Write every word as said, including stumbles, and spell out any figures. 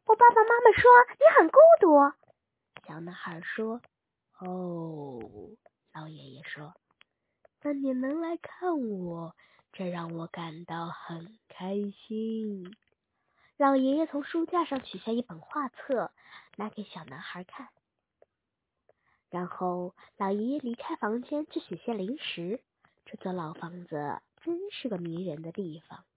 我爸爸妈妈说你很孤独。小男孩说。哦，老爷爷说，那你能来看我，这让我感到很开心。老爷爷从书架上取下一本画册，拿给小男孩看。然后老爷爷离开房间去取些零食。这座老房子真是个迷人的地方。